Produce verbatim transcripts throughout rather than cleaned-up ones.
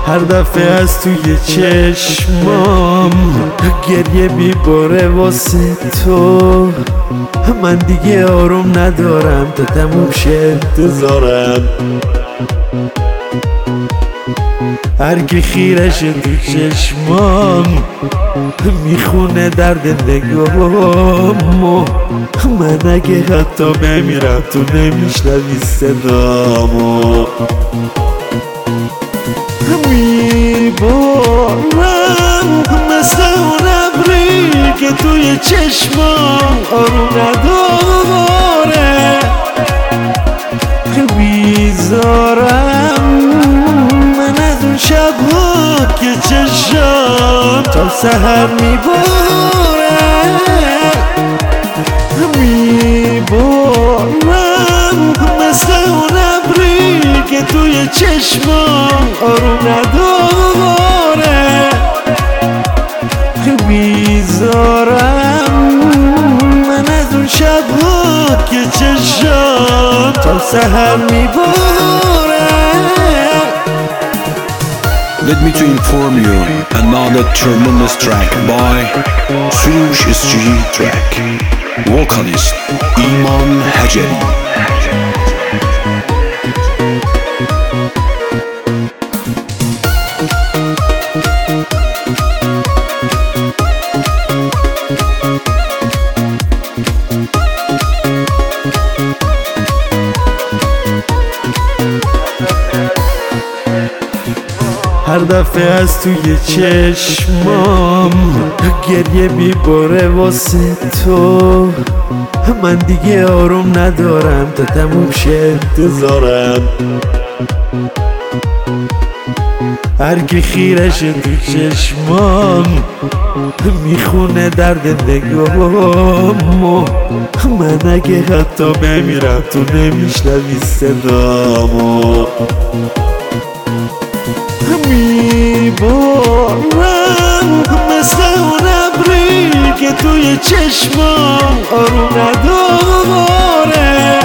هر دفعه از توی چشمام گریه میباره واسه تو. من دیگه آروم ندارم تا تموم شه انتظارم. هرکی خیرش تو چشمام میخونه درد نگاهامو. من اگه حتی بمیرم تو نمیشنوی صدامو. میبارم مثل اون ابری که توی چشمام آروم نداره. بیزارم من از اون شبها که چشم تا سحر میباره. میبارم مثل اون ابری که توی چشمام آروم نداره. بیزارم من از اون شبها که چشم تا سحر میباره. Let me to inform you another tremendous track by Swedish S G track. Vocalist Iman Haceri. هر دفعه از توی چشمام گریه میباره واسه تو. من دیگه آروم ندارم تا تموم شه انتظارم. هرکی خیرش تو چشمام میخونه درد نگاهامو. من اگه حتی بمیرم تو نمیشنوی صدامو. میبارم مثل اون ابری که توی چشمام آروم نداره.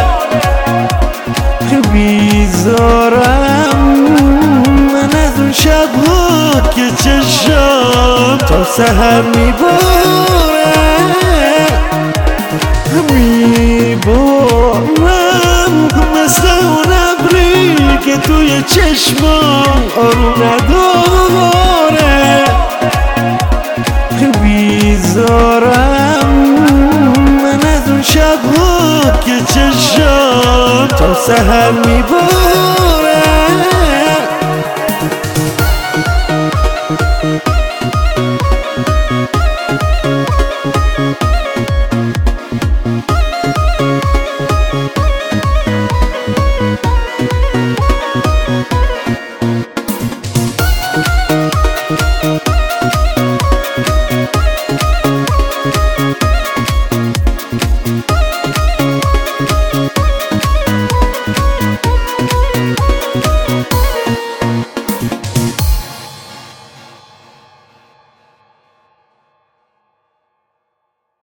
بیزارم من از اون شبها که چشم تا سحر میباره. میبارم مثل اون ابری که توی چشمام آروم نداره. بیزارم من از اون شبها که چشم تا سحر میباره.